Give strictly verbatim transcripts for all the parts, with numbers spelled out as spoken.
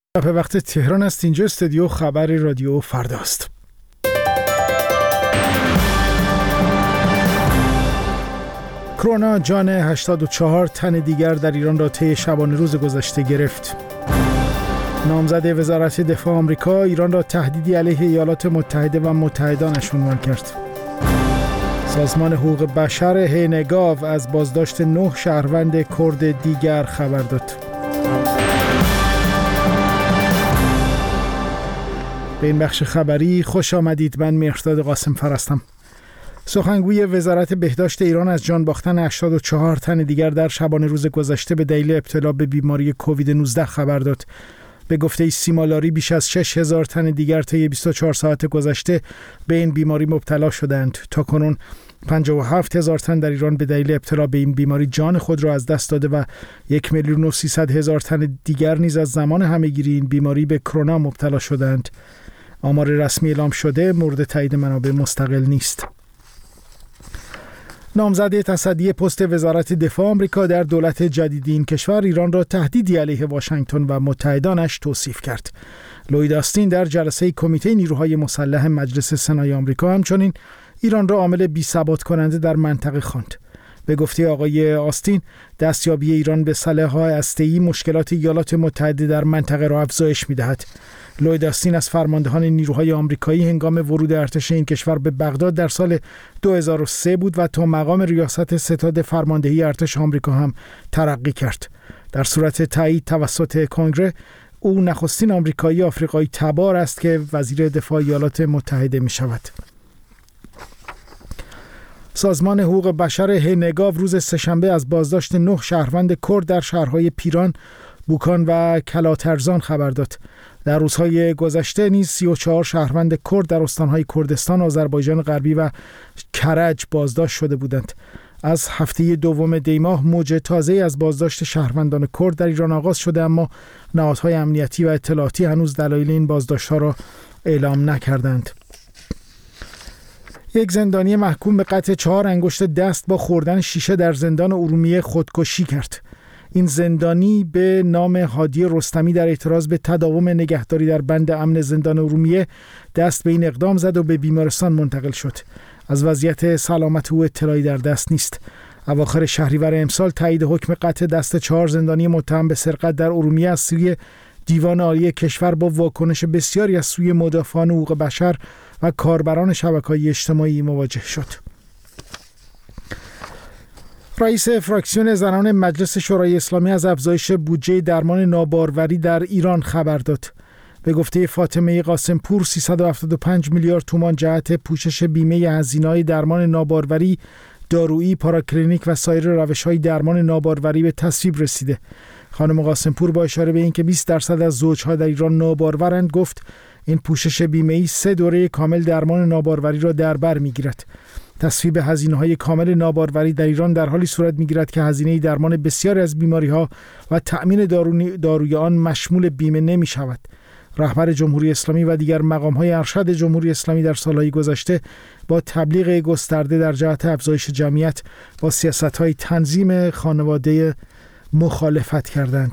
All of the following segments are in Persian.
به وقت تهران است. اینجا استودیو خبر رادیو فرداست. کرونا جان هشتاد و چهار تن دیگر در ایران را طی شبانه روز گذشته گرفت. نامزد وزارت دفاع آمریکا ایران را تهدیدی علیه ایالات متحده و متحدانش عنوان کرد. سازمان حقوق بشر هینگاو از بازداشت نه شهروند کرد دیگر خبر داد. به این بخش خبری خوش آمدید. من مهرداد قاسم فر هستم. سخنگوی وزارت بهداشت ایران از جان باختن هشتاد و چهار تن دیگر در شبانه روز گذشته به دلیل ابتلا به بیماری کووید نوزده خبر داد. به گفته سیما لاری بیش از شش هزار تن دیگر طی بیست و چهار ساعت گذشته به این بیماری مبتلا شدند. تا کنون پنجاه و هفت هزار تن در ایران به دلیل ابتلا به این بیماری جان خود را از دست داده و یک میلیون و سیصد هزار تن دیگر نیز از زمان همهگیری این بیماری به کرونا مبتلا شدند. آمار رسمی اعلام شده مورد تایید منابع مستقل نیست. نامزد تصدی پست وزارت دفاع آمریکا در دولت جدید این کشور ایران را تهدیدی علیه واشنگتن و متحدانش توصیف کرد. لوید آستین در جلسه کمیته نیروهای مسلح مجلس سنای آمریکا همچنین ایران را عامل بی‌ثبات کننده در منطقه خواند. به گفته آقای آستین، دستیابی ایران به سلاح‌های هسته‌ای مشکلات ایالات متحده در منطقه را افزایش می‌دهد. لوید آستین از فرماندهان نیروهای آمریکایی هنگام ورود ارتش این کشور به بغداد در سال دو هزار و سه بود و تا مقام ریاست ستاد فرماندهی ارتش آمریکا هم ترقی کرد. در صورت تایید توسط کنگره، او نخستین آمریکایی آفریقایی تبار است که وزیر دفاع ایالات متحده می شود. سازمان حقوق بشر هینگاو روز سه‌شنبه از بازداشت نه شهروند کرد در شهرهای پیران، بوکان و کلاترزان خبر داد. در روزهای گذشته نیز سی و چهار شهروند کرد در استانهای کردستان، آذربایجان غربی و کرج بازداشت شده بودند. از هفته دوم دی ماه موج تازه از بازداشت شهروندان کرد در ایران آغاز شده، اما نهادهای امنیتی و اطلاعاتی هنوز دلایل این بازداشت‌ها را اعلام نکردند. یک زندانی محکوم به قطع چهار انگشت دست با خوردن شیشه در زندان ارومیه خودکشی کرد. این زندانی به نام هادی رستمی در اعتراض به تداوم نگهداری در بند امن زندان ارومیه دست به این اقدام زد و به بیمارستان منتقل شد. از وضعیت سلامت او اطلاعی در دست نیست. اواخر شهریور امسال تایید حکم قطع دست چهار زندانی متهم به سرقت در ارومیه از سوی دیوان عالی کشور با واکنش بسیاری از سوی مدافعان حقوق بشر و کاربران شبکه‌های اجتماعی مواجه شد. رئیس فراکسیون زنان مجلس شورای اسلامی از افزایش بودجه درمان ناباروری در ایران خبر داد. به گفته فاطمه قاسمپور، سیصد و هفتاد و پنج میلیارد تومان جهت پوشش بیمه هزینه‌های درمان ناباروری، دارویی، پاراکلینیک و سایر روش‌های درمان ناباروری به تصویب رسیده. خانم قاسمپور با اشاره به اینکه بیست درصد از زوجها در ایران نابارورند گفت این پوشش بیمه‌ای سه دوره کامل درمان ناباروری را در بر می‌گیرد. تصویب هزینه‌های کامل ناباروری در ایران در حالی صورت می‌گیرد که هزینه درمان بسیاری از بیماری‌ها و تأمین داروی آن مشمول بیمه نمی‌شود. رهبر جمهوری اسلامی و دیگر مقام‌های ارشد جمهوری اسلامی در سال‌های گذشته با تبلیغ گسترده در جهت افزایش جمعیت با سیاست‌های تنظیم خانواده مخالفت کردند.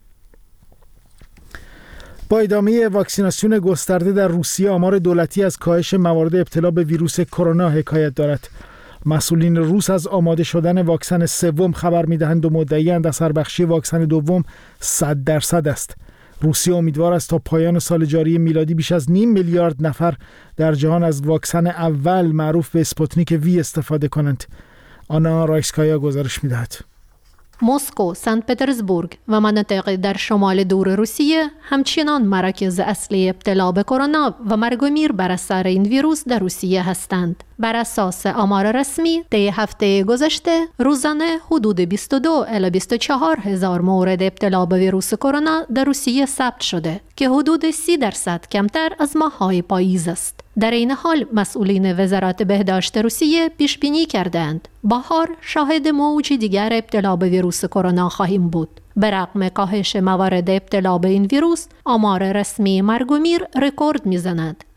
با ادامه واکسیناسیون گسترده در روسیه، آمار دولتی از کاهش موارد ابتلا به ویروس کرونا حکایت دارد. مسئولین روس از آماده شدن واکسن سوم خبر می‌دهند و مدعی‌اند اثر بخشی واکسن دوم صد درصد است. روسیه امیدوار است تا پایان سال جاری میلادی بیش از نیم میلیارد نفر در جهان از واکسن اول معروف به اسپوتنیک وی استفاده کنند. آنا رایسکایا گزارش می‌دهد. مسکو، سنت پترزبورگ و مناطق در شمال دور روسیه همچنان مراکز اصلی ابتلا به کرونا و مرگ و میر بر اثر این ویروس در روسیه هستند. بر اساس آمار رسمی، طی هفته گذشته روزانه حدود بیست و دو الی بیست و چهار هزار مورد ابتلا به ویروس کرونا در روسیه ثبت شده که حدود سی درصد کمتر از ماه‌های پاییز است. در این حال مسئولین وزارت بهداشت روسیه پیش بینی کردند بهار شاهد موج دیگر ابتلا به ویروس کرونا خواهیم بود. به رغم کاهش موارد ابتلا به این ویروس، آمار رسمی مرگ و میر رکورد می‌زند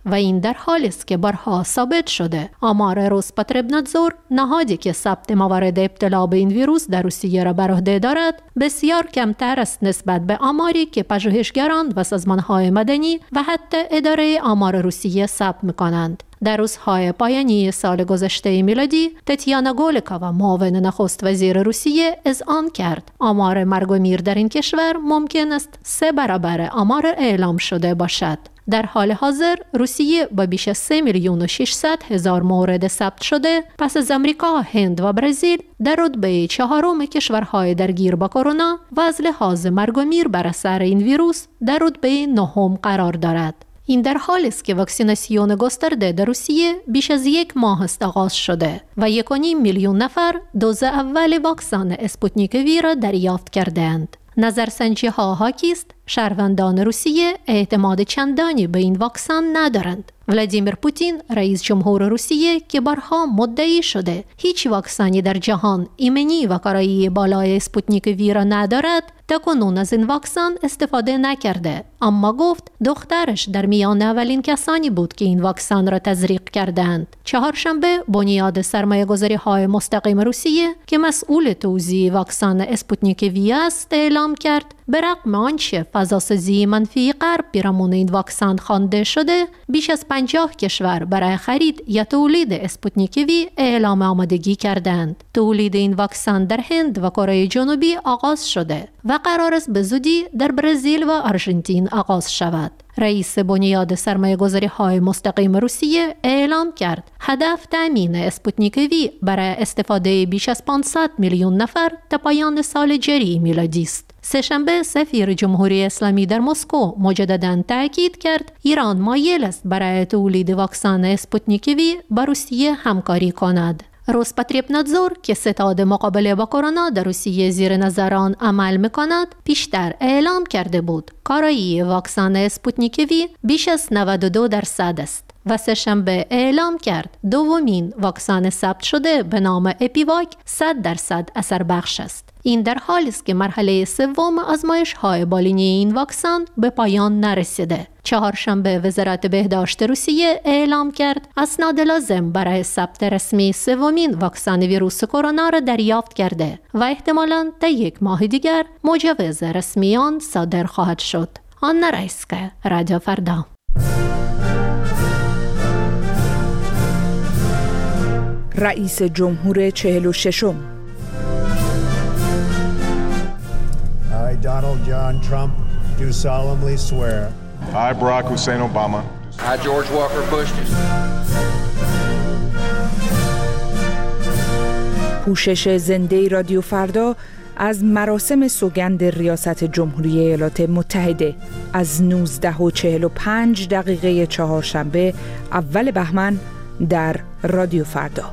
و این در حالی است که بارها ثابت شده آمار روسپاتربنادزور، نهادی که ثبت موارد ابتلا به این ویروس در روسیه را بر عهده دارد، بسیار کمتر است نسبت به آماری که پژوهشگران و سازمان‌های مدنی و حتی اداره آمار روسیه ثبت می‌کنند. در روزهای پایانی سال گذشته میلادی، تتیانا گولکووا، معاون نخست وزیر روسیه، اذعان کرد آمار مرگ و میر در این کشور ممکن است سه برابر آمار اعلام شده باشد. در حال حاضر روسیه با بیش از سه میلیون و ششصد هزار مورد ثبت شده پس از آمریکا، هند و برزیل در رتبه چهارم کشورهای درگیر با کرونا و از لحاظ مرگ و میر بر اثر این ویروس در رتبه نهم قرار دارد. این در حالی است که واکسیناسیون گسترده در روسیه بیش از یک ماه است آغاز شده و یک و نیم میلیون نفر دوز اول واکسن اسپوتنیک وی را دریافت کردند. نظرسنجی ها حاکی است شهروندان روسیه اعتماد چندانی به این واکسن ندارند. ولادیمیر پوتین، رئیس جمهور روسیه که بارها مدعی شده هیچ واکسنی در جهان ایمنی و کارایی بالای اسپوتنیک وی را ندارد، تاکنون از این واکسن استفاده نکرده، اما گفت دخترش در میان اولین کسانی بود که این واکسن را تزریق کردند. چهارشنبه بنیاد سرمایه گذاری های مستقیم روسیه که مسئول توزیع واکسن اسپوتنیک وی است اعلام کرد به رغم آنچه فضاسازی منفی غرب پیرامون این واکسن خوانده شده، بیش از پنجاه کشور برای خرید یا تولید اسپوتنیک وی اعلام آمادگی کردند. تولید این واکسن در هند و کره جنوبی آغاز شده و قرار است به زودی در برزیل و آرژانتین آغاز شود. رئیس بنیاد سرمایه گذاری های مستقیم روسیه اعلام کرد هدف تامین اسپوتنیک وی برای استفاده بیش از پانصد میلیون نفر تا پایان سال جاری میلادی است. سه‌شنبه سفیر جمهوری اسلامی در مسکو مجدداً تاکید کرد ایران مایل است برای تولید واکسن اسپوتنیک وی با روسیه همکاری کند. روسپاتربنادزور که ستاد مقابله با کرونا در روسیه زیر نظر آن عمل می‌کند، پیشتر اعلام کرده بود کارایی واکسن اسپوتنیک وی بیش از نود و دو درصد است و سه‌شنبه اعلام کرد دومین واکسن ثبت شده به نام اپیواک صد درصد اثر بخش است. این در حالی است که مرحله سوم آزمایش‌های بالینی این واکسن به پایان نرسیده. چهارشنبه وزارت بهداشت روسیه اعلام کرد اسناد لازم برای ثبت رسمی سومین واکسن ویروس کرونا را دریافت کرده و احتمالاً تا یک ماه دیگر مجوز رسمی آن صادر خواهد شد. آن رایسکه، رادیو فردا. رئیس جمهور چهل و ششم I, Donald John Trump, do solemnly swear. I, Barack Hussein Obama. I, George Walker Bush. پوشش زنده رادیو فردا از مراسم سوگند ریاست جمهوری ایالات متحده از نوزده و چهل و پنج دقیقه چهارشنبه اول بهمن در رادیو فردا.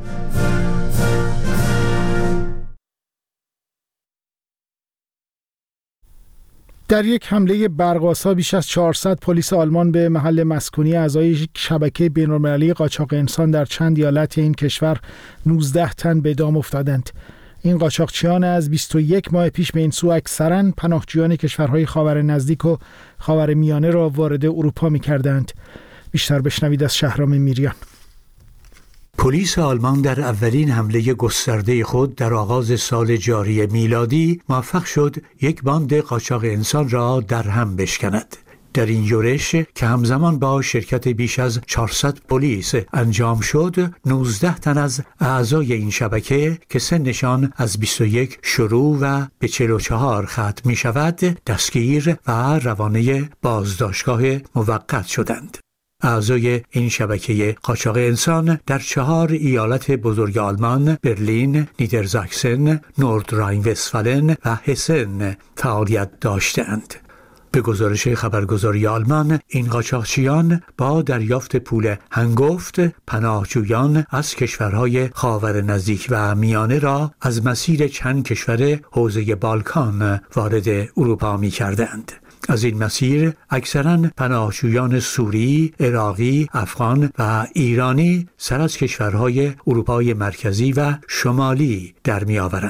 در یک حمله برق‌آسا بیش از چهارصد پلیس آلمان به محل مسکونی اعضای شبکه بین‌المللی قاچاق انسان در چند ایالت این کشور نوزده تن به دام افتادند. این قاچاقچیان از بیست و یک ماه پیش به این سو اکثراً پناهجویان کشورهای خاور نزدیک و خاور میانه را وارد اروپا می‌کردند. بیشتر بشنوید از شهرام میریان. پلیس آلمان در اولین حمله گسترده خود در آغاز سال جاری میلادی موفق شد یک باند قاچاق انسان را در هم بشکند. در این یورش که همزمان با شرکت بیش از چهارصد پلیس انجام شد، نوزده تن از اعضای این شبکه که سنشان از بیست و یک شروع و به چهل و چهار ختم می شود، دستگیر و روانه بازداشتگاه موقت شدند. اعضای این شبکه قاچاق انسان در چهار ایالت بزرگ آلمان، برلین، نیدرزاکسن، نوردراین وستفالن و هسن فعالیت داشتند. به گزارش خبرگزاری آلمان، این قاچاقچیان با دریافت پول هنگفت پناهجویان از کشورهای خاور نزدیک و میانه را از مسیر چند کشور حوزه بالکان وارد اروپا می کردند. از این مسیر اکثراً پناهجویان سوری، عراقی، افغان و ایرانی سر از کشورهای اروپای مرکزی و شمالی در می آورند.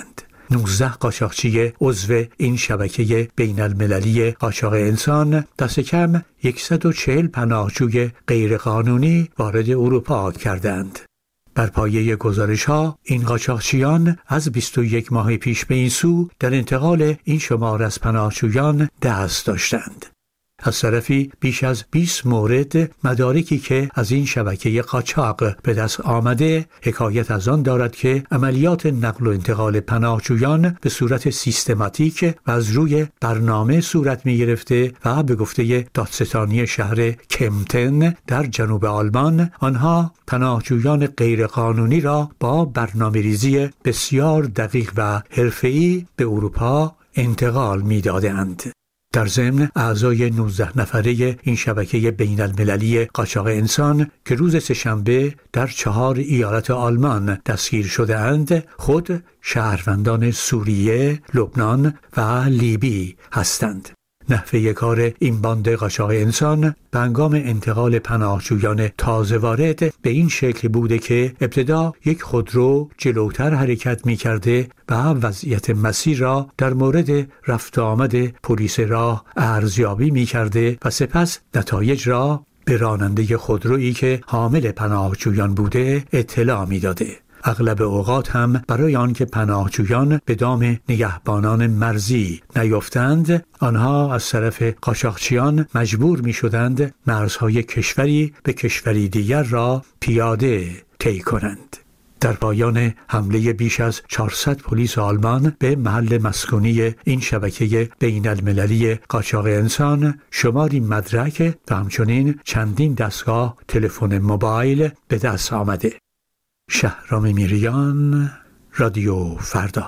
نوزده قاچاقچی عضو این شبکه بین المللی قاچاق انسان دست کم صد و چهل پناهجوی غیرقانونی وارد اروپا کردند. بر پایه گزارش‌ها این قاچاقچیان از بیست و یک ماه پیش به این سو در انتقال این شمار از پناهجویان دست داشتند. از طرفی بیش از بیست مورد مدارکی که از این شبکه قاچاق به دست آمده حکایت از آن دارد که عملیات نقل و انتقال پناهجویان به صورت سیستماتیک و از روی برنامه صورت می گرفته و به گفته دادستانی شهر کمپتن در جنوب آلمان آنها پناهجویان غیرقانونی را با برنامه‌ریزی بسیار دقیق و حرفه‌ای به اروپا انتقال می دادند. در ضمن اعضای نوزده نفره این شبکه بین المللی قاچاق انسان که روز سه‌شنبه در چهار ایالت آلمان دستگیر شده اند خود شهروندان سوریه، لبنان و لیبی هستند. نحوه کار این باند قاچاق انسان به هنگام انتقال پناهجویان تازه وارد به این شکل بوده که ابتدا یک خودرو جلوتر حرکت می کرده و وضعیت مسیر را در مورد رفت آمد پلیس راه ارزیابی می کرده و سپس نتایج را به راننده خودرویی که حامل پناهجویان بوده اطلاع می داده. اغلب اوقات هم برای آنکه پناهجویان به دام نگهبانان مرزی نیفتند، آنها از طرف قاچاقچیان مجبور می شدند مرزهای کشوری به کشوری دیگر را پیاده طی کنند. در پایان حمله بیش از چهارصد پلیس آلمان به محل مسکونی این شبکه بین المللی قاچاق انسان شماری مدرک و همچنین چندین دستگاه تلفن موبایل به دست آمده. شهرام میریان، رادیو فردا.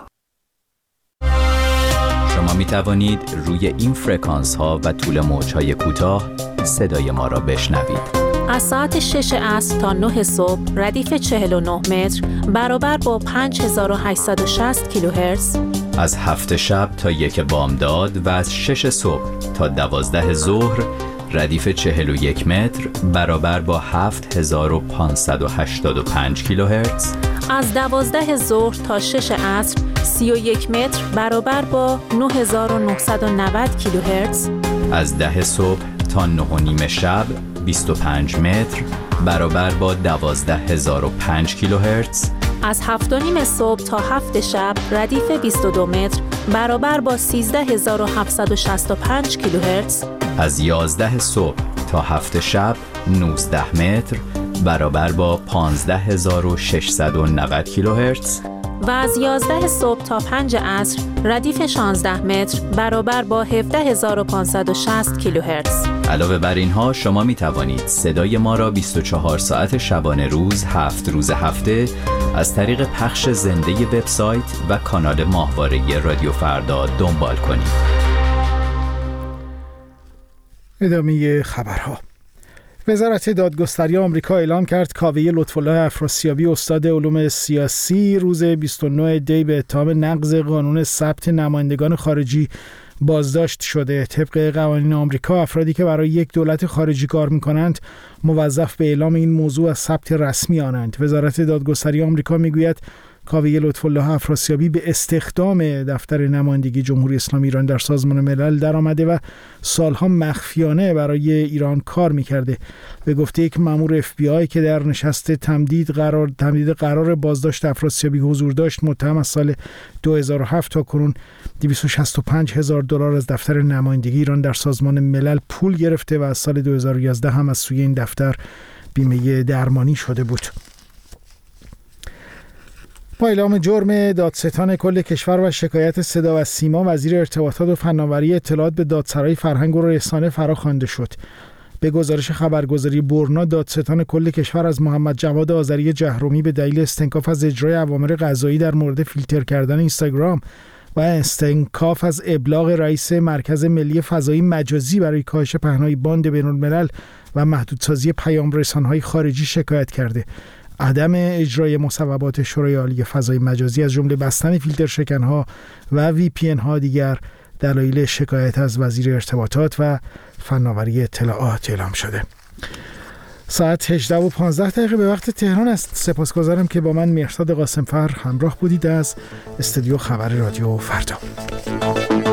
شما می توانید روی این فرکانس ها و طول موج های کوتاه صدای ما را بشنوید. از ساعت شش عصر تا نه صبح ردیف چهل و نه متر برابر با پنج هزار و هشتصد و شصت کیلوهرتز. از هفت شب تا یک بامداد و از شش صبح تا دوازده ظهر ردیف چهل و یک متر برابر با هفت هزار و پانصد و هشتاد و پنج کیلوهرتز. از دوازده ظهر تا شش عصر سی و یک متر برابر با نه هزار و نهصد و نود کیلوهرتز. از ده صبح تا نه و نیم شب بیست و پنج متر برابر با دوازده هزار و پنج کیلوهرتز. از هفت و نیم صبح تا هفت شب ردیف بیست و دو متر برابر با سیزده هزار و هفتصد و شصت و پنج کیلوهرتز. از یازده صبح تا هفت شب نوزده متر برابر با پانزده هزار و ششصد و نود کیلوهرتز. و از یازده صبح تا پنج عصر ردیف شانزده متر برابر با هفده هزار و پانصد و شصت کیلوهرتز. علاوه بر اینها شما می توانید صدای ما را بیست و چهار ساعت شبانه روز هفت روز هفته از طریق پخش زنده وبسایت و کانال ماهواره رادیو فردا دنبال کنید. ادامه خبرها. وزارت دادگستری آمریکا اعلام کرد کاوه لطف‌الله افراسیابی استاد علوم سیاسی روز بیست و نه دی به اتهام نقض قانون ثبت نمایندگان خارجی بازداشت شده. طبق قوانین آمریکا افرادی که برای یک دولت خارجی کار می‌کنند موظف به اعلام این موضوع از ثبت رسمی آنند. وزارت دادگستری آمریکا میگوید کاوه لطف‌الله افراسیابی به استخدام دفتر نمایندگی جمهوری اسلامی ایران در سازمان ملل درآمده و سالها مخفیانه برای ایران کار می‌کرده. به گفته یک مأمور اف بی آی که در نشست تمدید قرار تمدید قرار بازداشت افراسیابی حضور داشت، متهم از سال دو هزار و هفت تا کنون دویست و شصت و پنج هزار دلار از دفتر نمایندگی ایران در سازمان ملل پول گرفته و از سال دو هزار و یازده هم از سوی این دفتر بیمه درمانی شده بود. با اعلام جرم دادستان کل کشور و شکایت صدا و سیما، وزیر ارتباطات و فناوری اطلاعات به دادسرای فرهنگ و رسانه فراخوانده شد. به گزارش خبرگزاری برنا، دادستان کل کشور از محمد جواد آذری جهرومی به دلیل استنکاف از اجرای اوامر قضایی در مورد فیلتر کردن اینستاگرام و استنکاف از ابلاغ رئیس مرکز ملی فضایی مجازی برای کاهش پهنای باند بین‌الملل و محدودسازی پیام رسان‌های خارجی شکایت کرده. عدم اجرای مصوبات شورای عالی فضای مجازی از جمله بستن فیلتر شکن‌ها و وی پی ان ها دیگر دلایل شکایت از وزیر ارتباطات و فناوری اطلاعات اعلام شده. ساعت هجده و پانزده دقیقه به وقت تهران است. سپاسگزارم که با من مهرداد قاسمفر همراه بودید از استودیو خبر رادیو فردا.